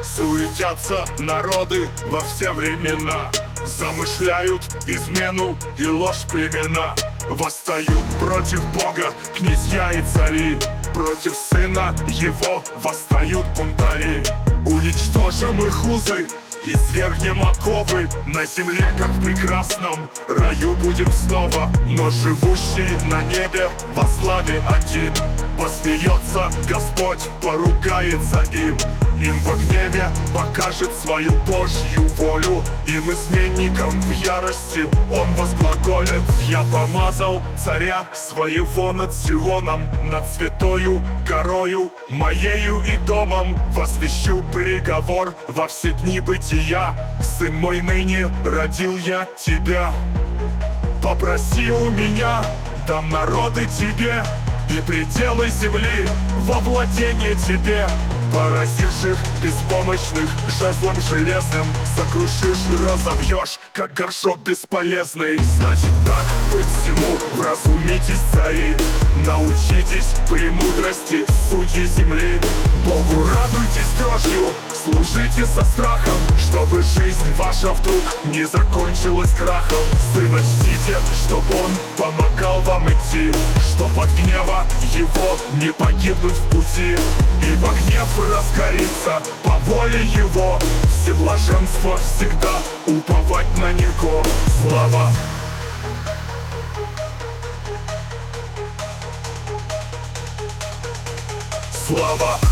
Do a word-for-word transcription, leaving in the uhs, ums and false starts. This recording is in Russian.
Суетятся народы во все времена, замышляют измену и ложь племена. Восстают против Бога князья и цари, против сына его восстают бунтари. Уничтожим их узы и свергнем оковы, на земле, как в прекрасном раю будем снова. Но живущий на небе во славе один, посмеется Господь, поругается им. Им во гневе покажет свою Божью волю, им изменникам в ярости он возглаголит: я помазал царя своего над Сионом, над святою горою моею и домом. Возвещу приговор во все дни бытия: сын мой, ныне родил я тебя. Попроси у меня, дам народы тебе и пределы земли во владение тебе. Поразишь их беспомощных жезлом железным, сокрушишь и разобьешь, как горшок бесполезный. Значит так, быть всему вразумитесь, цари, научитесь премудрости, судьи земли. Богу радуйтесь дрожью, служите со страхом, чтобы жизнь ваша вдруг не закончилась крахом. Сына чтите, чтоб он помогал вам идти, чтоб от гнева его не погибнуть в пути. Ибо гнев разгорится по воле его, все блаженства всегда уповать на него. Слава! Слава!